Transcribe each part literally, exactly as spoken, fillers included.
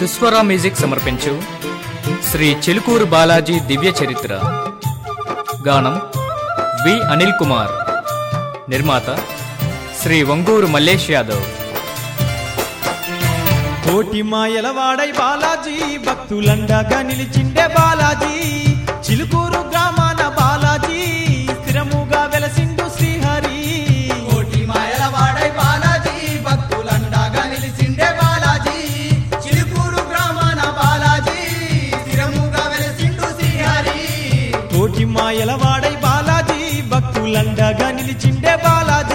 ఈశ్వర music సమర్పించు శ్రీ చిలుకూరు బాలాజీ దివ్య చరిత్ర. గానం వి అనిల్ కుమార్. నిర్మాత శ్రీ వంగూరు మల్లేష్ యాదవ్. కోటి మాయల వాడై బాలాజీ, భక్తులండగా నిలిచిండే బాలాజీ, చిలుకూరు గ్రామాన బాలాజీ, స్థిరముగా వెలసిండు శ్రీహరి. కోటి మాయల వాడై బాలాజీ, భక్తులండగా నిలిచిండే బాలాజీ, చిలుకూరు గ్రామాన బాలాజీ, స్థిరముగా వెలసిండు శ్రీహరి. కోటి మాయల వాడై బాలాజీ, భక్తులండగా నిలిచిండే బాలాజీ.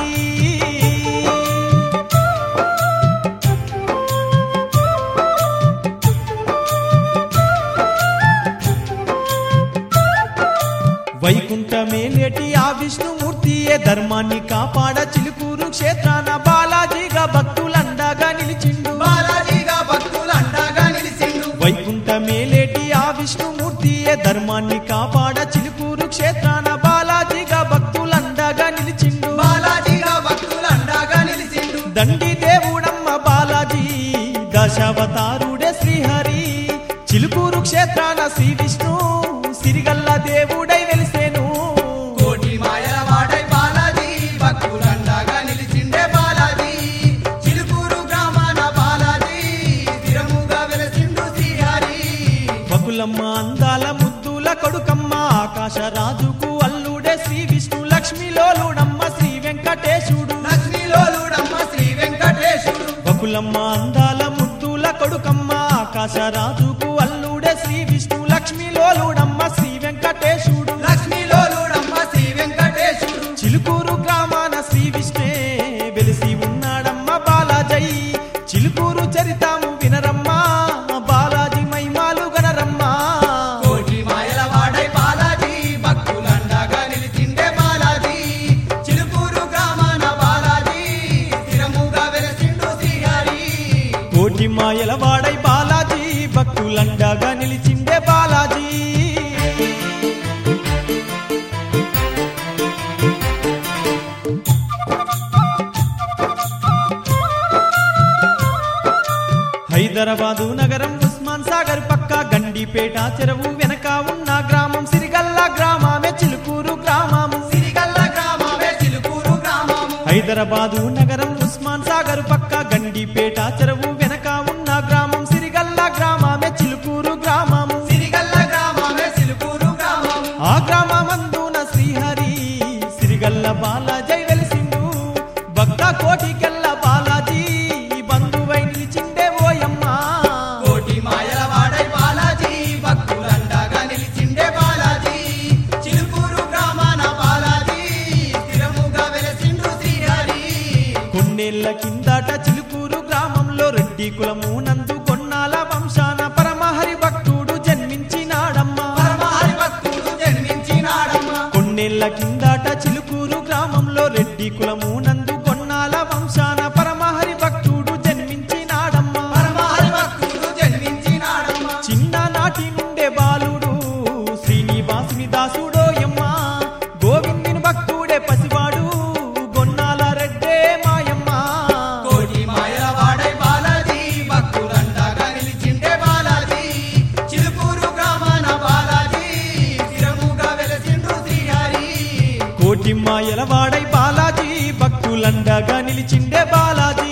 వైకుంఠమే లేటి ఆ విష్ణుమూర్తియే ధర్మాన్ని కాపాడ చిలుకూరు క్షేత్రాన బాలాజీగా భక్తులండగా నిలిచిండు. బాలాజీగా భక్తులండగా నిలిచిండు. వైకుంఠమే లేటి ఆ విష్ణుమూర్తియే ధర్మాన్ని కాపాడ చిలుకూరు క్షేత్రాన బాలాజీగా భక్తులండగా నిలిచిండు. బాలాజీగా భక్తులండగా నిలిచిండు. దండి దేవుడమ్మ బాలాజీ, దశావతారుడే శ్రీహరి, చిలుకూరు క్షేత్రాన శ్రీ విష్ణు సిరిగల్ల దేవుడై వెలిసేను. కోటి మాయల వాడై బాలాజీ, భక్తులండగా నిలిచిండే బాలాజీ, చిలుకూరు గ్రామాన బాలాజీ, స్థిరముగా వెలసిండు శ్రీహరి. బకులమ్మ అందాల ముద్దుల కొడుకమ్మ, ఆకాశ రాజుకు అల్లుడే శ్రీ విష్ణు, లక్ష్మీలోలుడమ్మ శ్రీ వెంకటేశుడు. లక్ష్మీలోలుడమ్మ శ్రీ వెంకటేశుడు. బకులమ్మ అందాల ముద్దుల కొడుకమ్మ, ఆకాశ రాజుకు అల్లుడే శ్రీ విష్ణు, లక్ష్మీలోలుడమ్మ శ్రీ వెంకటేశుడు. లక్ష్మీలోలుడమ్మ శ్రీ వెంకటేశుడు. చిలుకూరు గ్రామాన శ్రీ విష్ణే వెలిసి ఉన్నాడమ్మ బాలాజీ, చిలుకూరు చరితాము వినరమ్మా, బాలాజీ మహిమాలు గనరమ్మా. కోటి మాయల వాడై బాలాజీ, భక్తులండగా నిలిచిండే బాలాజీ, చిలుకూరు గ్రామాన బాలాజీ, స్థిరముగా వెలసిండు శ్రీహరి. కోటి మాయల వాడై బాలాజీ, భక్తులండగా నిలిచిండే బాలాజీ. హైదరాబాదు నగరం ఉస్మాన్ సాగర్ పక్క గండిపేట చెరువు వెనక ఉన్న గ్రామం సిరిగల్ల గ్రామమే చిలుకూరు గ్రామము. సిరిగల్ల గ్రామమే చిలుకూరు గ్రామము. హైదరాబాదు నగరం ఉస్మాన్ సాగర్ పక్క గండిపేట చెరువు వెనక ఉన్న గ్రామం సిరిగల్ల గ్రామమే చిలుకూరు గ్రామము. సిరిగల్ల గ్రామమే చిలుకూరు గ్రామము. ఆ గ్రామమందున శ్రీహరి సిరిగల్ల బాలాజీ వెలిసిండు, భక్త కోటికెల్ల బాలాజీ బంధువై నిలిచిండే ఓయమ్మ. కోటి మాయల వాడై బాలాజీ, భక్తులండగా నిలిచిండే బాలాజీ, చిలుకూరు గ్రామాన బాలాజీ, స్థిరముగా వెలసిండు శ్రీహరి. కొన్నేళ్ల కిందట చిలుకూరు గ్రామంలో రెడ్డి కులము నందు కొన్నాల వంశాన పరమహరి భక్తుడు జన్మించినాడమ్మ. పరమహరి భక్తుడు జన్మించినాడమ్మ. కొన్నేళ్ల కిందట చిలుకూరు గ్రామంలో రెడ్డి కులము నందు కొన్నాల వంశాన పరమహరి భక్తుడు జన్మించినాడమ్మ. పరమహరి భక్తుడు జన్మించినాడమ్మ. చిన్ననాటి నుండే బాలుడు శ్రీనివాసుని దాసుడోయమ్మ, గోవిందుని భక్తుడే పసివాడు గొన్నాల రెడ్డే మాయమ్మ. కోటి మాయల వాడై బాలాజీ, భక్తులండగా నిలిచిండే బాలాజీ, చిలుకూరు గ్రామాన బాలాజీ, స్థిరముగా వెలసిండు శ్రీహరి. కోటి మాయల వాడై బాలాజీ, భక్తులండగా నిలిచిండే బాలాజీ.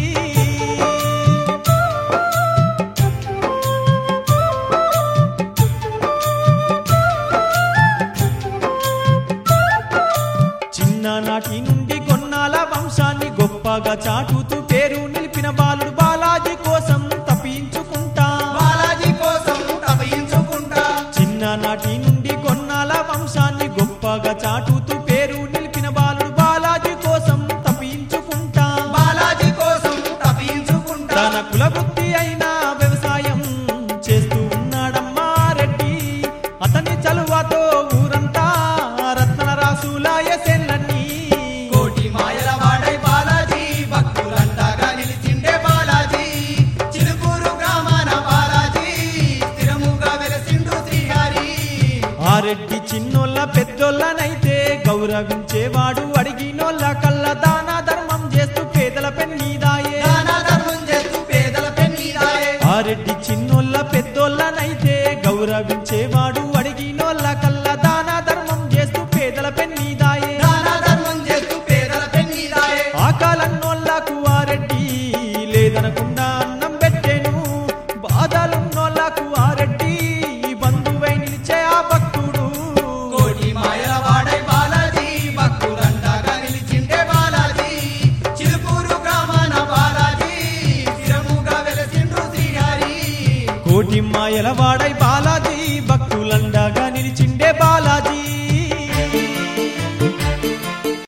చిన్ననాటి నుండి కొన్నాల వంశాన్ని గొప్పగా చాటుతూ పేరు నిలిపిన బాలుడు బాలాజీ కోసం తప్పించుకుంటా. బాలాజీ కోసం తపయించుకుంటా. చిన్ననాటి నుండి కొన్నాల వంశాన్ని గొప్పగా చాటుతూ పేరు నిలిపిన బాలుడు బాలాజీ కోసం తప్పించుకుంటా. బాలాజీ కోసం తపయించుకుంటా. తన కులవృత్తి అయిన వ్యవసాయం చేస్తూ ఉన్నాడమ్మా రెడ్డి, అతని చలువతో ఊరంతా రత్న రాసులాయ సెల్లన్నీ. కోటి మాయల వాడై బాలాజీ, భక్తులండగా నిలిచిండే బాలాజీ, చిలుకూరు గ్రామాన బాలాజీ, స్థిరముగా వెలసిండు శ్రీహరి. ఆ రెడ్డి చిన్నోళ్ళ పెద్దోళ్ళనైతే గౌరవించేవాడు, అడిగినోళ్ళ కళ్ళ దాన ధర్మం చేస్తూ పేదల పెన్నీదాయే. దాన ధర్మం చేస్తూ పేదల పెన్నీదాయే. ఆ రెడ్డి చిన్న ఊరాల పెద్దోళ్ళనైతే గౌరవించేవాడు అడిగినోళ్ళ కల్లా దాన ధర్మం చేస్తూ పేదల పెన్నీదాయే దాన ధర్మం చేస్తూ పేదల పెన్నీదాయే ఆకలన్నోళ్ళకు ఆ రెడ్డి లేదనకుండా అన్నం పెట్టెను బాధలున్నోళ్ళకు ఆ రెడ్డి బంధువై నిలిచే ఆ భక్తుడు కోటి మాయల వాడై బాలాజీ భక్తులంటాగా నిలిచిండే బాలాజీ చిలుకూరు గ్రామాన బాలాజీ స్థిరముగా వెలసిండు శ్రీహరి కోటి మాయల వాడై బాలాజీ భక్తులండగా నిలిచిండే బాలాజీ